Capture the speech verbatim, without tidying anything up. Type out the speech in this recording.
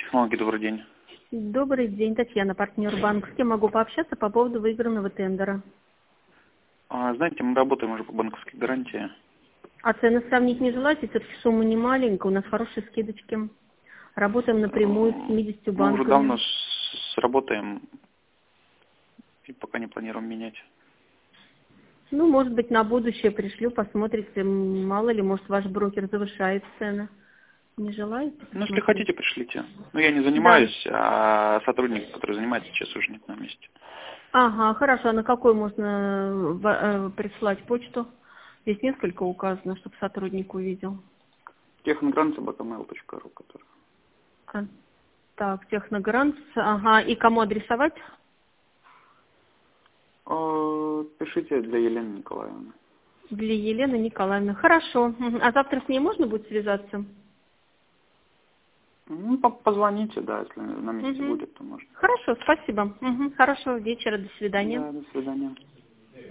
Технологии, добрый день. Добрый день, Татьяна, партнер банк. С кем могу пообщаться по поводу выигранного тендера? А, знаете, мы работаем уже по банковской гарантии. А цены сравнить не желаете? Все-таки сумма не маленькая, у нас хорошие скидочки. Работаем напрямую с семьюдесятью Мы уже банками. давно с- сработаем и пока не планируем менять. Ну, может быть, на будущее пришлю, посмотрите. М, Мало ли, может, ваш брокер завышает цены. Не желаете Ну, если посмотреть? хотите, пришлите. Но я не Да. занимаюсь, а сотрудник, который занимается, сейчас уже нет на месте. Ага, хорошо. А на какой можно э, в- э, прислать почту? Здесь несколько указано, чтобы сотрудник увидел. техногрант собака мэйл точка ру, который. А, так, техногрант. Ага, и кому адресовать? А, Пишите для Елены Николаевны. Для Елены Николаевны. Хорошо. Мгм. А завтра с ней можно будет связаться? Ну, по- позвоните, да, если на месте Мгм. будет, то можно. Хорошо, спасибо. Мгм. Хорошего вечера, до свидания. Да, до свидания.